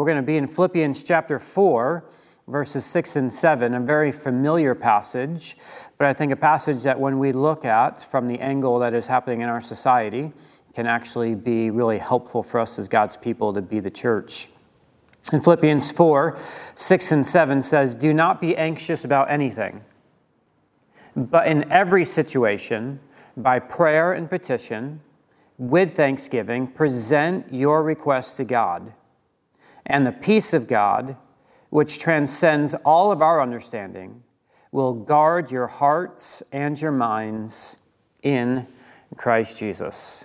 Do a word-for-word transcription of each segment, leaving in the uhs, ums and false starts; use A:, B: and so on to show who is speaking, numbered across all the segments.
A: going to be in Philippians chapter four, verses six and seven, a very familiar passage, but I think a passage that when we look at from the angle that is happening in our society can actually be really helpful for us as God's people to be the church. In Philippians four, six and seven says, "Do not be anxious about anything, but in every situation, by prayer and petition, with thanksgiving, present your requests to God. And the peace of God, which transcends all of our understanding, will guard your hearts and your minds in Christ Jesus."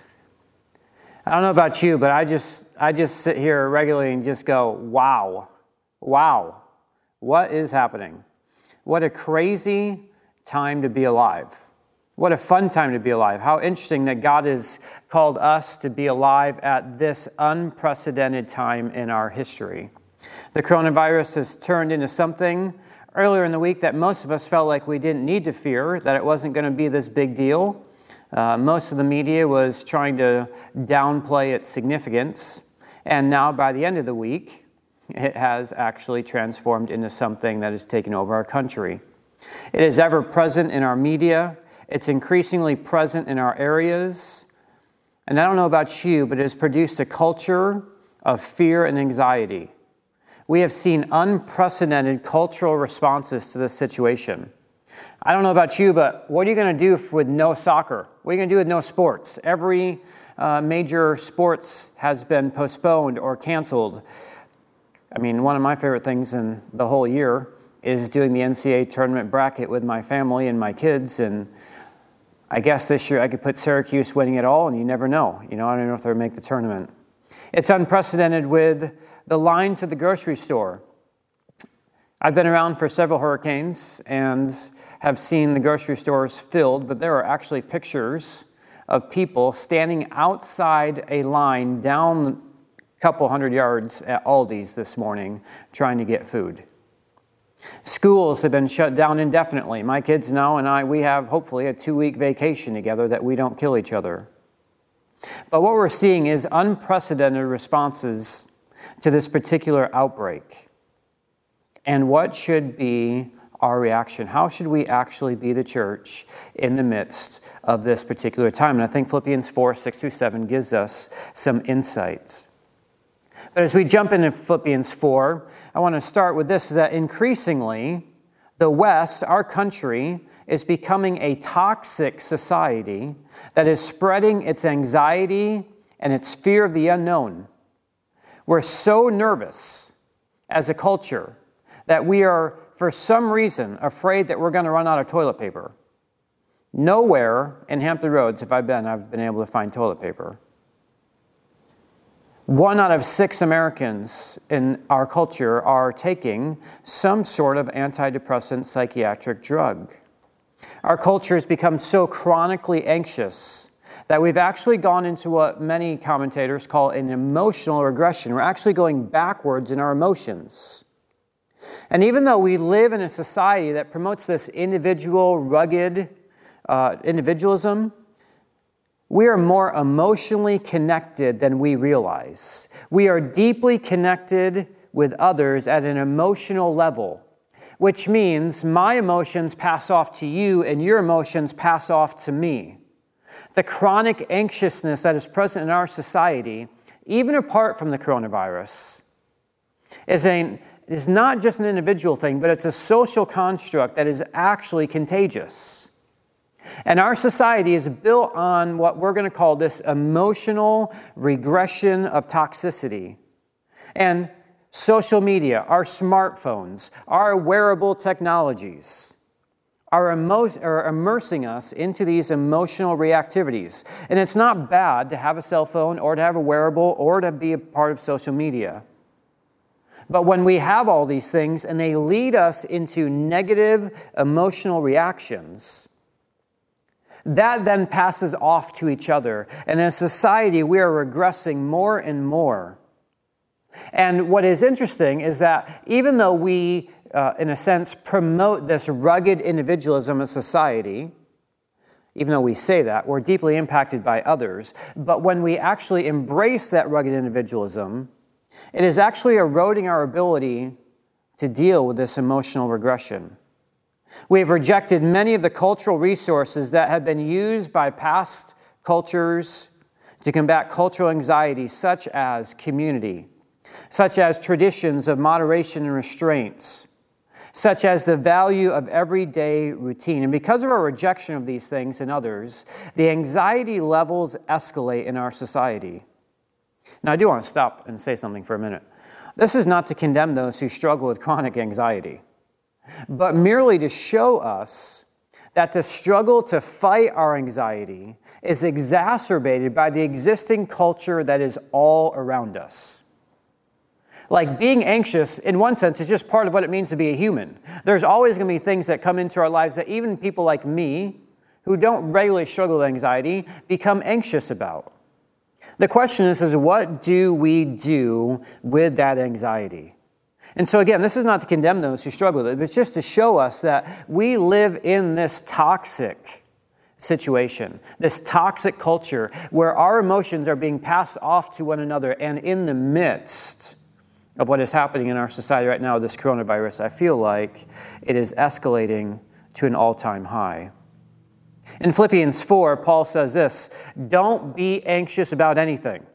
A: I don't know about you, but I just I just sit here regularly and just go, wow, wow, what is happening? What a crazy time to be alive. What a fun time to be alive. How interesting that God has called us to be alive at this unprecedented time in our history. The coronavirus has turned into something earlier in the week that most of us felt like we didn't need to fear, that it wasn't going to be this big deal. Uh, most of the media was trying to downplay its significance, and now by the end of the week, it has actually transformed into something that has taken over our country. It is ever present in our media. It's increasingly present in our areas. And I don't know about you, but it has produced a culture of fear and anxiety. We have seen unprecedented cultural responses to this situation. I don't know about you, but what are you going to do with no soccer? What are you going to do with no sports? Every uh, major sports has been postponed or canceled. I mean, one of my favorite things in the whole year is doing the N C double A tournament bracket with my family and my kids, and I guess this year I could put Syracuse winning it all, and you never know. You know, I don't know if they'll make the tournament. It's unprecedented with the lines at the grocery store. I've been around for several hurricanes and have seen the grocery stores filled, but there are actually pictures of people standing outside a line down a couple hundred yards at Aldi's this morning trying to get food. Schools have been shut down indefinitely. My kids now and I, we have hopefully a two-week vacation together that we don't kill each other. But what we're seeing is unprecedented responses to this particular outbreak. And what should be our reaction? How should we actually be the church in the midst of this particular time? And I think Philippians four, six through seven gives us some insights. But as we jump into Philippians four, I want to start with this, is that increasingly, the West, our country, is becoming a toxic society that is spreading its anxiety and its fear of the unknown. We're so nervous as a culture that we are, for some reason, afraid that we're going to run out of toilet paper. Nowhere in Hampton Roads, if I've been, I've been able to find toilet paper. One out of six Americans in our culture are taking some sort of antidepressant psychiatric drug. Our culture has become so chronically anxious that we've actually gone into what many commentators call an emotional regression. We're actually going backwards in our emotions. And even though we live in a society that promotes this individual, rugged uh, individualism, we are more emotionally connected than we realize. We are deeply connected with others at an emotional level, which means my emotions pass off to you and your emotions pass off to me. The chronic anxiousness that is present in our society, even apart from the coronavirus, is a is not just an individual thing, but it's a social construct that is actually contagious. And our society is built on what we're going to call this emotional regression of toxicity. And social media, our smartphones, our wearable technologies are, emo- are immersing us into these emotional reactivities. And it's not bad to have a cell phone or to have a wearable or to be a part of social media. But when we have all these things and they lead us into negative emotional reactions, that then passes off to each other. And in society, we are regressing more and more. And what is interesting is that even though we, uh, in a sense, promote this rugged individualism in society, even though we say that, we're deeply impacted by others. But when we actually embrace that rugged individualism, It is actually eroding our ability to deal with this emotional regression. We have rejected many of the cultural resources that have been used by past cultures to combat cultural anxiety, such as community, such as traditions of moderation and restraints, such as the value of everyday routine. And because of our rejection of these things and others, the anxiety levels escalate in our society. Now, I do want to stop and say something for a minute. This is not to condemn those who struggle with chronic anxiety, but merely to show us that the struggle to fight our anxiety is exacerbated by the existing culture that is all around us. Like being anxious, in one sense, is just part of what it means to be a human. There's always going to be things that come into our lives that even people like me, who don't regularly struggle with anxiety, become anxious about. The question is, is what do we do with that anxiety? And so again, this is not to condemn those who struggle with it, but it's just to show us that we live in this toxic situation, this toxic culture where our emotions are being passed off to one another, and in the midst of what is happening in our society right now, this coronavirus, I feel like it is escalating to an all-time high. In Philippians four, Paul says this, "Don't be anxious about anything."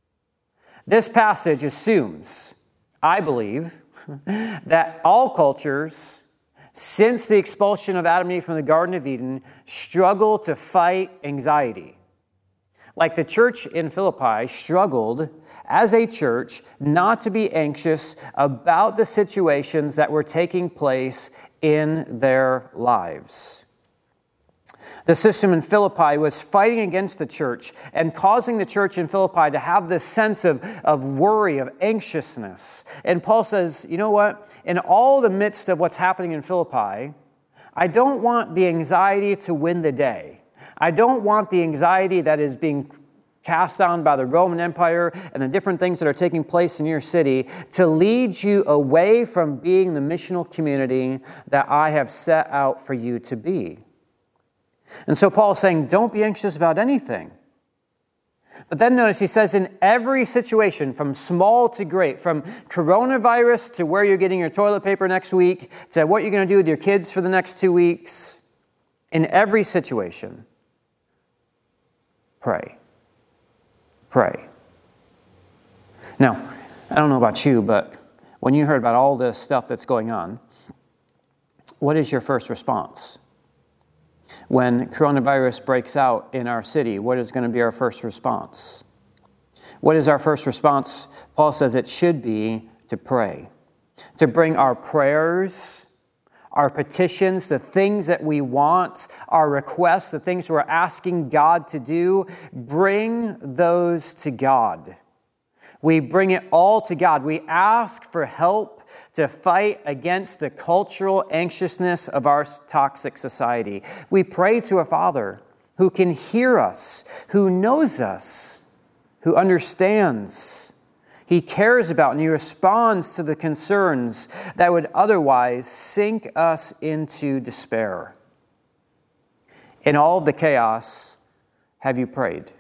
A: This passage assumes, I believe, that all cultures, since the expulsion of Adam and Eve from the Garden of Eden, struggle to fight anxiety. Like the church in Philippi struggled as a church not to be anxious about the situations that were taking place in their lives. The system in Philippi was fighting against the church and causing the church in Philippi to have this sense of, of worry, of anxiousness. And Paul says, you know what? In all the midst of what's happening in Philippi, I don't want the anxiety to win the day. I don't want the anxiety that is being cast down by the Roman Empire and the different things that are taking place in your city to lead you away from being the missional community that I have set out for you to be. And so Paul is saying, don't be anxious about anything. But then notice he says in every situation, from small to great, from coronavirus to where you're getting your toilet paper next week, to what you're going to do with your kids for the next two weeks, in every situation, pray. Pray. Now, I don't know about you, but when you heard about all this stuff that's going on, what is your first response? When coronavirus breaks out in our city, what is going to be our first response? What is our first response? Paul says it should be to pray, to bring our prayers, our petitions, the things that we want, our requests, the things we're asking God to do, bring those to God. We bring it all to God. We ask for help to fight against the cultural anxiousness of our toxic society. We pray to a Father who can hear us, who knows us, who understands. He cares about and he responds to the concerns that would otherwise sink us into despair. In all of the chaos, have you prayed?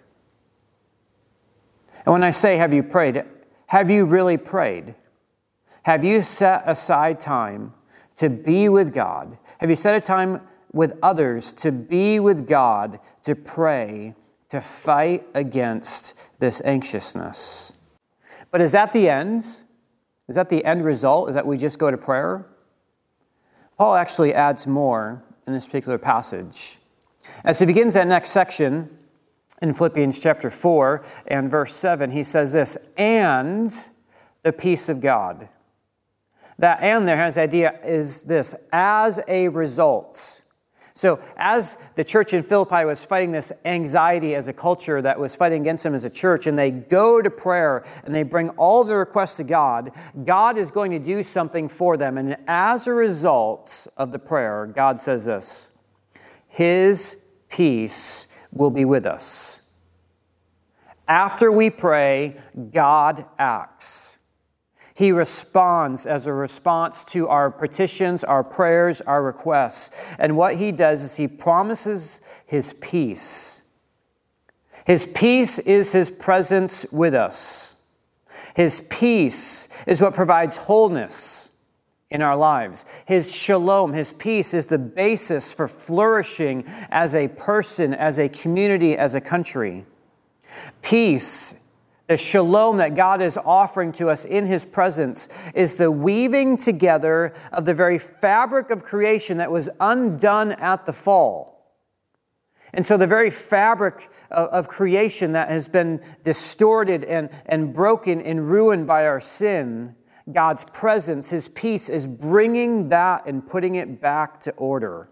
A: And when I say have you prayed, have you really prayed? Have you set aside time to be with God? Have you set a time with others to be with God, to pray, to fight against this anxiousness? But is that the end? Is that the end result? Is that we just go to prayer? Paul actually adds more in this particular passage. As he begins that next section in Philippians chapter four and verse seven, he says this, "And the peace of God." That "and" there has the idea is this, as a result. So as the church in Philippi was fighting this anxiety as a culture that was fighting against them as a church, and they go to prayer and they bring all their requests to God, God is going to do something for them. And as a result of the prayer, God says this, His peace will be with us. After we pray, God acts. He responds as a response to our petitions, our prayers, our requests. And what He does is He promises His peace. His peace is His presence with us. His peace is what provides wholeness in our lives. His shalom, his peace, is the basis for flourishing as a person, as a community, as a country. Peace, the shalom that God is offering to us in his presence, is the weaving together of the very fabric of creation that was undone at the fall. And so the very fabric of, of creation that has been distorted and, and broken and ruined by our sin, God's presence, his peace, is bringing that and putting it back to order.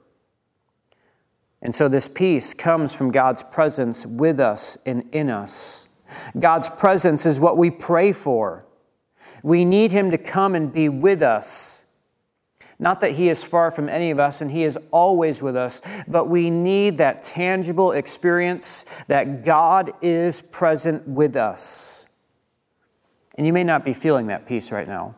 A: And so this peace comes from God's presence with us and in us. God's presence is what we pray for. We need him to come and be with us. Not that he is far from any of us and he is always with us, but we need that tangible experience that God is present with us. And you may not be feeling that peace right now.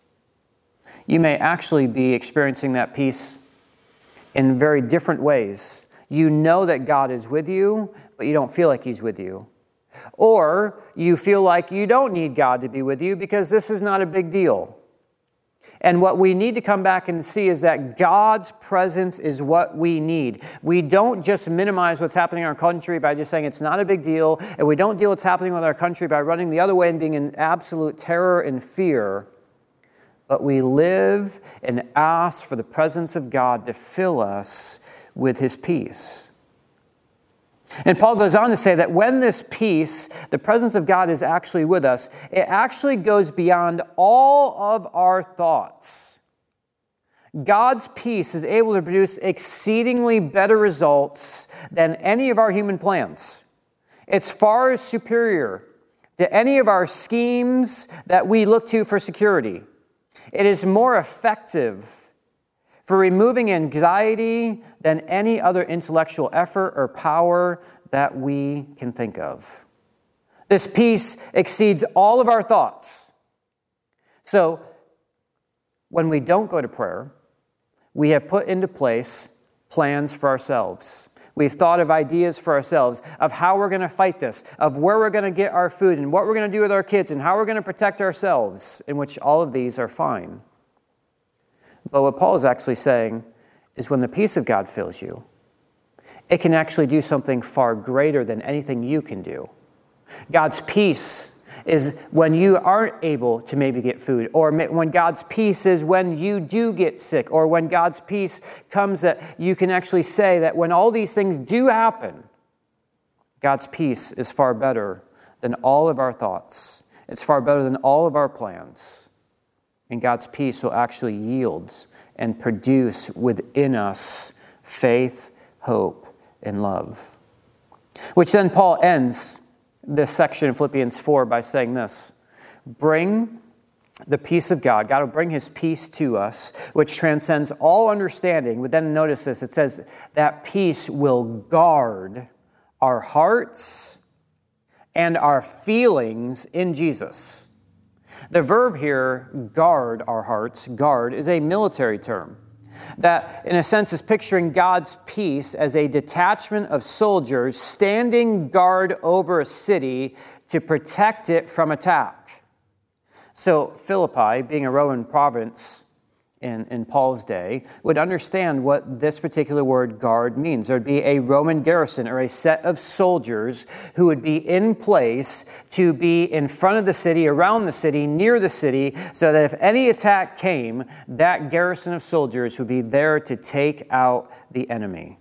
A: You may actually be experiencing that peace in very different ways. You know that God is with you, but you don't feel like he's with you. Or you feel like you don't need God to be with you because this is not a big deal. And what we need to come back and see is that God's presence is what we need. We don't just minimize what's happening in our country by just saying it's not a big deal, and we don't deal with what's happening with our country by running the other way and being in absolute terror and fear. But we live and ask for the presence of God to fill us with his peace. And Paul goes on to say that when this peace, the presence of God, is actually with us, it actually goes beyond all of our thoughts. God's peace is able to produce exceedingly better results than any of our human plans. It's far superior to any of our schemes that we look to for security. It is more effective for removing anxiety than any other intellectual effort or power that we can think of. This peace exceeds all of our thoughts. So, when we don't go to prayer, we have put into place plans for ourselves. We've thought of ideas for ourselves, of how we're going to fight this, of where we're going to get our food, and what we're going to do with our kids, and how we're going to protect ourselves, in which all of these are fine. But what Paul is actually saying is when the peace of God fills you, it can actually do something far greater than anything you can do. God's peace is when you aren't able to maybe get food, or when God's peace is when you do get sick, or when God's peace comes that you can actually say that when all these things do happen, God's peace is far better than all of our thoughts. It's far better than all of our plans. And God's peace will actually yield and produce within us faith, hope, and love. Which then Paul ends this section in Philippians four by saying this: bring the peace of God. God will bring his peace to us, which transcends all understanding. But then notice this, it says that peace will guard our hearts and our feelings in Jesus. The verb here, guard our hearts, guard, is a military term that, in a sense, is picturing God's peace as a detachment of soldiers standing guard over a city to protect it from attack. So Philippi, being a Roman province in, in Paul's day, would understand what this particular word guard means. There would be a Roman garrison or a set of soldiers who would be in place to be in front of the city, around the city, near the city, so that if any attack came, that garrison of soldiers would be there to take out the enemy.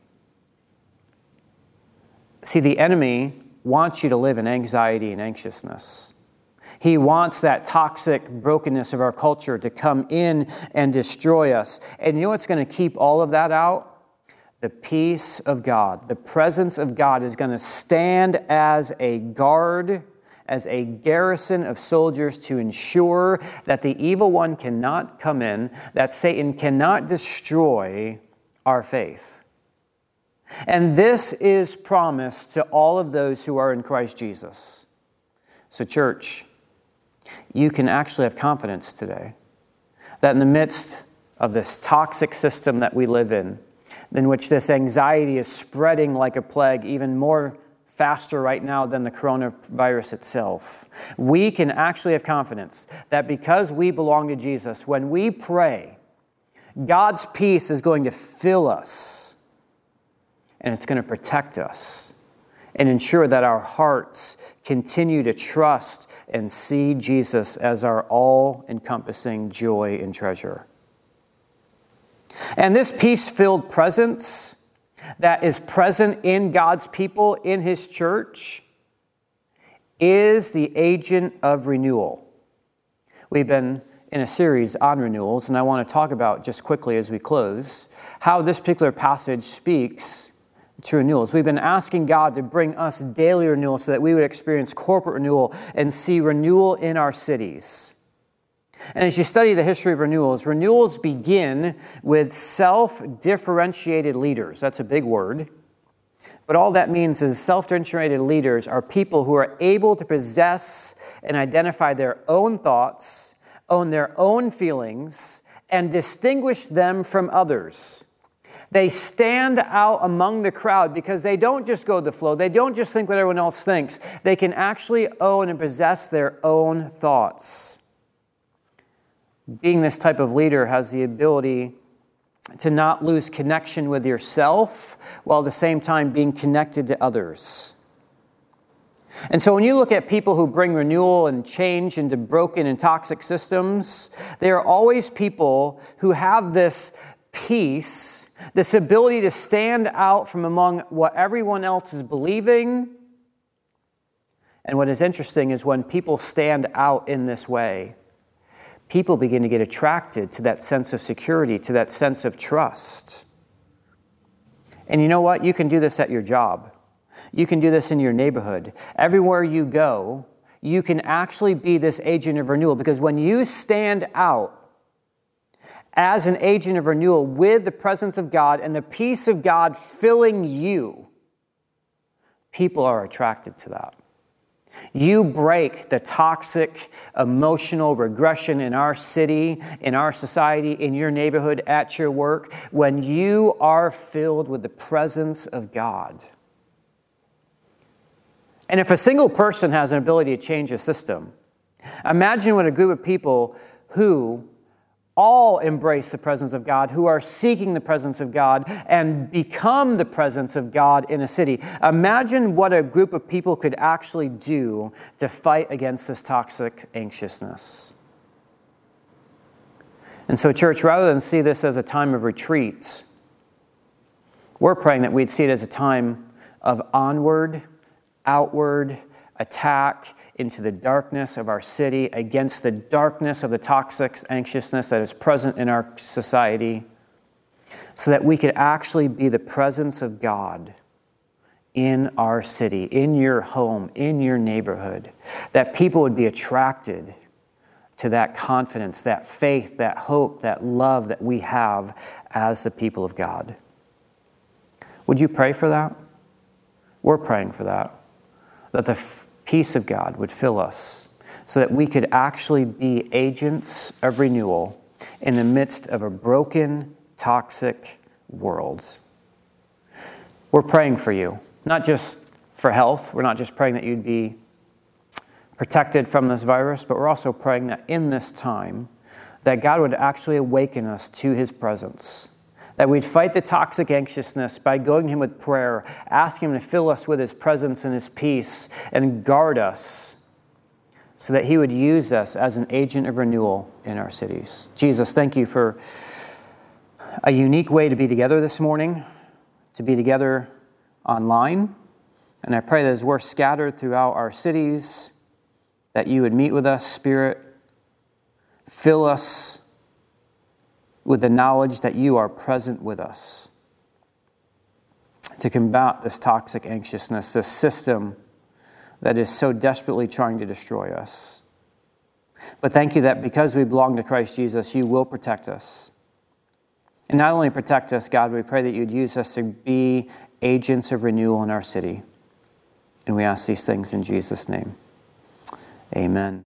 A: See, the enemy wants you to live in anxiety and anxiousness. He wants that toxic brokenness of our culture to come in and destroy us. And you know what's going to keep all of that out? The peace of God. The presence of God is going to stand as a guard, as a garrison of soldiers to ensure that the evil one cannot come in, that Satan cannot destroy our faith. And this is promised to all of those who are in Christ Jesus. So, church, you can actually have confidence today that in the midst of this toxic system that we live in, in which this anxiety is spreading like a plague even more faster right now than the coronavirus itself. We can actually have confidence that because we belong to Jesus, when we pray, God's peace is going to fill us, and it's going to protect us and ensure that our hearts continue to trust and see Jesus as our all-encompassing joy and treasure. And this peace-filled presence that is present in God's people, in His church, is the agent of renewal. We've been in a series on renewals, and I want to talk about, just quickly as we close, how this particular passage speaks to renewals. We've been asking God to bring us daily renewal so that we would experience corporate renewal and see renewal in our cities. And as you study the history of renewals, renewals begin with self-differentiated leaders. That's a big word. But all that means is self-differentiated leaders are people who are able to possess and identify their own thoughts, own their own feelings, and distinguish them from others. They stand out among the crowd because they don't just go with the flow. They don't just think what everyone else thinks. They can actually own and possess their own thoughts. Being this type of leader has the ability to not lose connection with yourself while at the same time being connected to others. And so when you look at people who bring renewal and change into broken and toxic systems, they are always people who have this peace, this ability to stand out from among what everyone else is believing. And what is interesting is when people stand out in this way, people begin to get attracted to that sense of security, to that sense of trust. And you know what? You can do this at your job. You can do this in your neighborhood. Everywhere you go, you can actually be this agent of renewal, because when you stand out as an agent of renewal with the presence of God and the peace of God filling you, people are attracted to that. You break the toxic emotional regression in our city, in our society, in your neighborhood, at your work, when you are filled with the presence of God. And if a single person has an ability to change a system, imagine what a group of people who all embrace the presence of God, who are seeking the presence of God and become the presence of God in a city. Imagine what a group of people could actually do to fight against this toxic anxiousness. And so, church, rather than see this as a time of retreat, we're praying that we'd see it as a time of onward, outward attack into the darkness of our city, against the darkness of the toxic anxiousness that is present in our society, so that we could actually be the presence of God in our city, in your home, in your neighborhood, that people would be attracted to that confidence, that faith, that hope, that love that we have as the people of God. Would you pray for that? We're praying for that, that the f- peace of God would fill us so that we could actually be agents of renewal in the midst of a broken, toxic world. We're praying for you, not just for health. We're not just praying that you'd be protected from this virus, but we're also praying that in this time, that God would actually awaken us to His presence, that we'd fight the toxic anxiousness by going to Him with prayer, asking Him to fill us with His presence and His peace and guard us so that He would use us as an agent of renewal in our cities. Jesus, thank you for a unique way to be together this morning, to be together online. And I pray that as we're scattered throughout our cities, that you would meet with us, Spirit, fill us with the knowledge that you are present with us to combat this toxic anxiousness, this system that is so desperately trying to destroy us. But thank you that because we belong to Christ Jesus, you will protect us. And not only protect us, God, we pray that you'd use us to be agents of renewal in our city. And we ask these things in Jesus' name. Amen.